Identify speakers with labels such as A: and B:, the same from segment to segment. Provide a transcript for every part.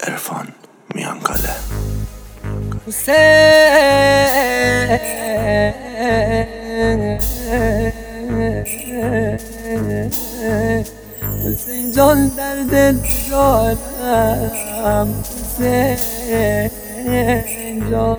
A: عرفان میانکاله.
B: حسین جان در دل دارم، حسین جان،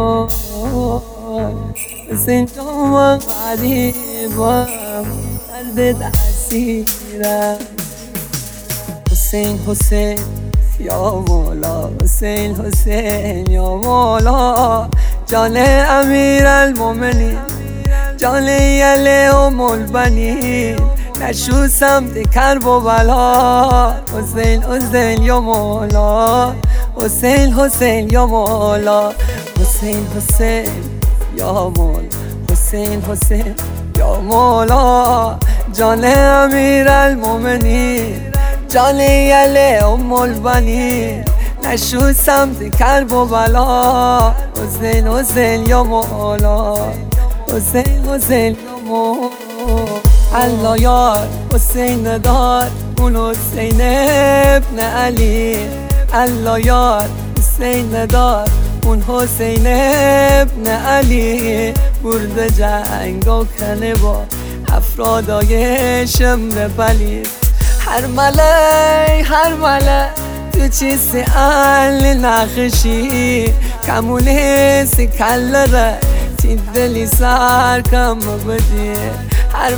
B: حسین جان من غریبم در دل اسیرم. حسین حسین یا مولا، حسین حسین یا مولا، جان امیر المومنین، جان یله ام البنین، نشو سمت کرب و بلا. حسین حسین یا مولا، حسین حسین یا مولا، حسین حسین یا مولا، حسین حسین یا مولا، جان امیر المومنین، جان یله ام البنین، نشو سمت کرب و بلا. حسین حسین یا مولا، حسین حسین یا مولا. الله یار حسین دار اون حسین ابن علی، الله یار حسین دار اون حسین ابن علی، برده جنگ و کنه با افرادای شمر پلید. هر مله تو چیزی اهل نخشی، کمونیسی کلره تی دلی سر کم بدی. هر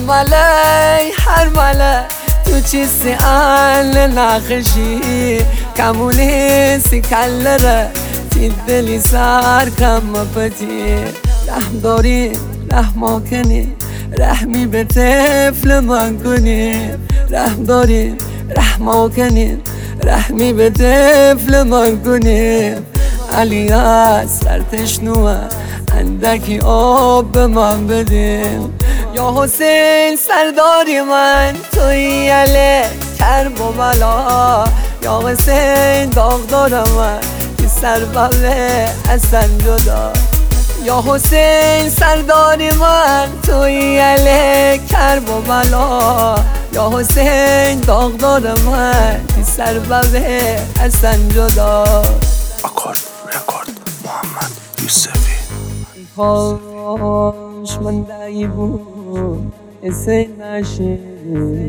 B: مله تو چیزی اهل نخشی، کمونیسی کلره تی دلی سر کم بدی. رحم داری رحم کنی، رحمی به طفل من کنی، رحم داری رحم کنی، رحمی به طفل من کنی. علی از سر تشنوه اندکی آب به من بدیم. یا حسین سرداری من توی یله کرب و بلا، یا حسین داغدار من که سربب حسن جدا. یا حسین سرداری من توی یله کرب و بلا، یا حسین داغدار من که سربب حسن جدا.
A: آکورد رکورد محمد یوسفی.
B: کاش من دایی بود حسین نشید،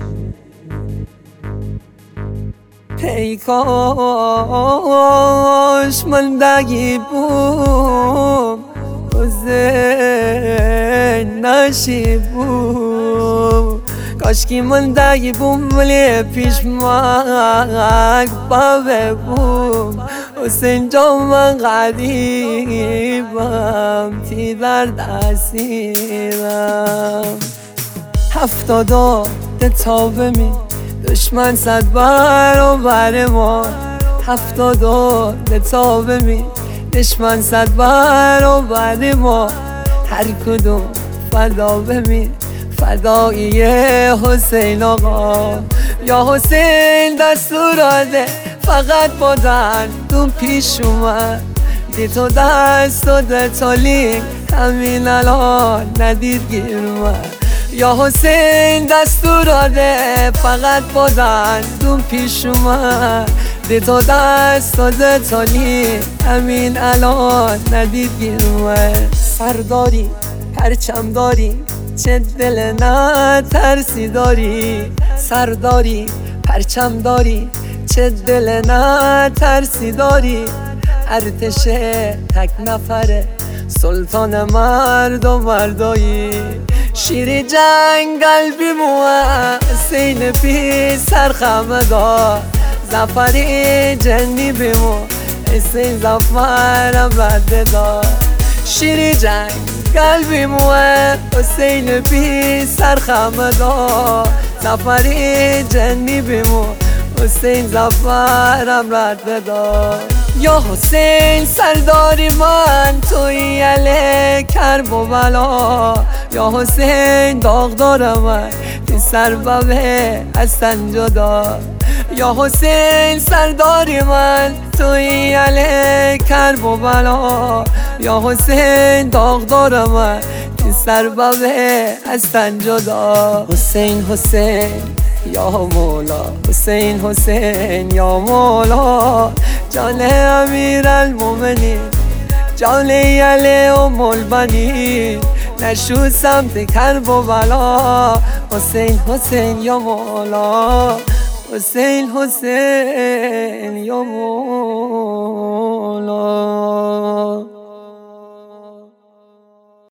B: ای کاش من دایی بود حسین نشید بود. کاش که من دایی بوم ولی پیش مرگ بابه بوم. حسین جان من غریبم تی درد اسیرم. 70 تابه می دشمن 100 برابر ما، 70 تابه می دشمن 100 برابر ما. هر کدوم فدا بمی فدایی حسین آقا. یا حسین دستوراده فقط با دندون پیش اومد، دی تو دست و دتالی همین الان ندید گیر اومد. یا حسین دستوراده فقط با دندون پیش اومد، دی تو دست و دتالی همین الان ندید گیر اومد. سرداری پرچم داری چه دل نترسی داری، سرداری پرچم داری چه دل نترسی داری. ارتش تک نفره سلطان مرد و مردایی، شیر جنگ قلبی موه حسین پی سرخمدا. زفری جنی بیمو حسین زفرم رد دار. شیر جنگ قلبی موه حسین پی سرخمدا. زفری جنی بیمو حسین زفرم رد دار. یا حسین سرداری من توی یله کرب و بلا، یا حسین داغدار من تی سربب حسن جدا. یا حسین سرداری من توی یله کرب و بلا، یا حسین داغدار من تی سربب حسن جدا. حسین حسین یا مولا حسین حسین یا مولا جان امیر المومنین جان یل ام البنین نشو سمت کرب و بلا حسین حسین یا مولا حسین حسین یا مولا